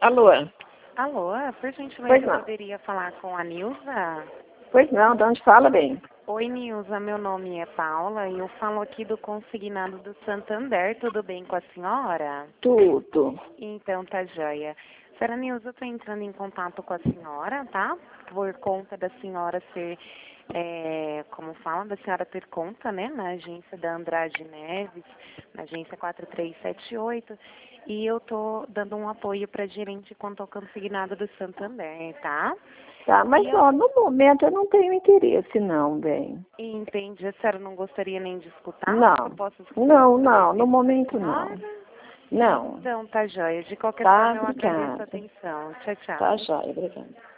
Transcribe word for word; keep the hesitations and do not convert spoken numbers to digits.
Alô? Alô, por gentileza, Pois eu não. poderia falar com a Nilza? Pois não, de onde fala bem? Oi, Nilza, meu nome é Paula e eu falo aqui do consignado do Santander. Tudo bem com a senhora? Tudo. Então, tá joia. Senhora Nilza, eu tô entrando em contato com a senhora, tá? Por conta da senhora ser, é, como fala, da senhora ter conta, né, na agência da Andrade Neves, na agência quatro três sete oito, e eu tô dando um apoio para gerente quanto ao consignado do Santander, tá? Tá, mas E eu ó, no momento eu não tenho interesse não, bem. entendi, a senhora não gostaria nem de escutar? Eu Não. posso escutar Não, para não, ver no se momento a não. senhora... Não. Então, tá joia. De qualquer Tá, forma, eu agradeço a obrigada. atenção. Tchau, tchau. Tá, joia, obrigada.